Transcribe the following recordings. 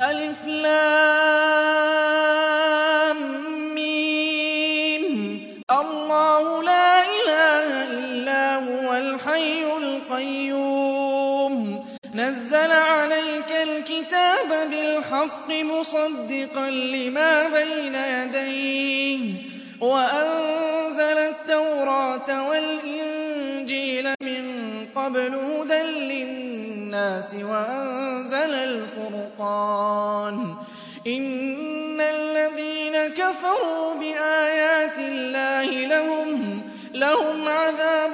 ألف لام ميم. الله لا إله إلا هو الحي القيوم نزل عليك الكتاب بالحق مصدقا لما بين يديه وأنزل التوراة والإنجيل من قبل هدى للناس وأنزل الفرقان إن الذين كفروا بآيات الله لهم عذاب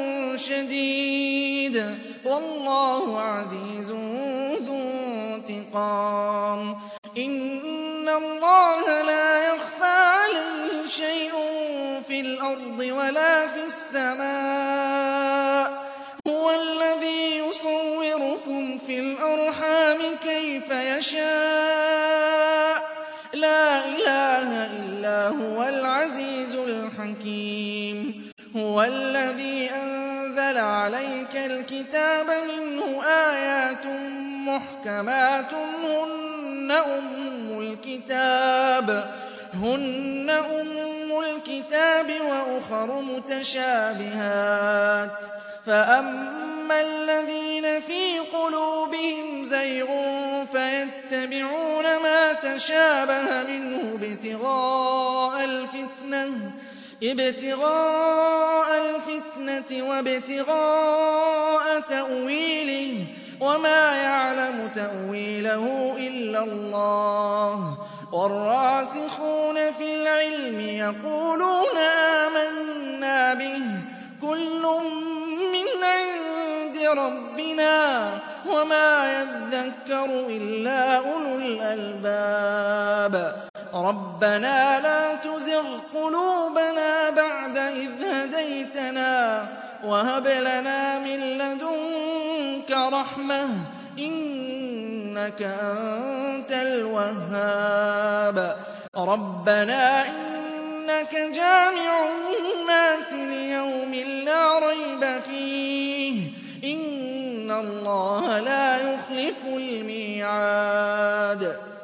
شديد والله عزيز ذو انتقام إن الله لا يخفى عليه شيء في الأرض ولا في السماء هو الذي يصوركم في الأرحام كيف يشاء لا إله إلا هو العزيز الحكيم هو الذي أنزل عليك الكتاب منه آيات محكمات هن أم الكتاب وأخر متشابهات فأما الذين في قلوبهم زيغ فيتبعون ما تشابه منه ابتغاء الفتنة وابتغاء تأويله وما يعلم تأويله إلا الله والراسخون في العلم يقولون آمنا به كل من عند ربنا وما يذكر إلا أولو الألباب ربنا لا تزغ قلوبنا بعد إذ هديتنا وهب لنا من لدنك رحمة إنك أنت الوهاب ربنا إنك جامع الناس ليوم لا ريب فيه إن الله لا يخلف الميعاد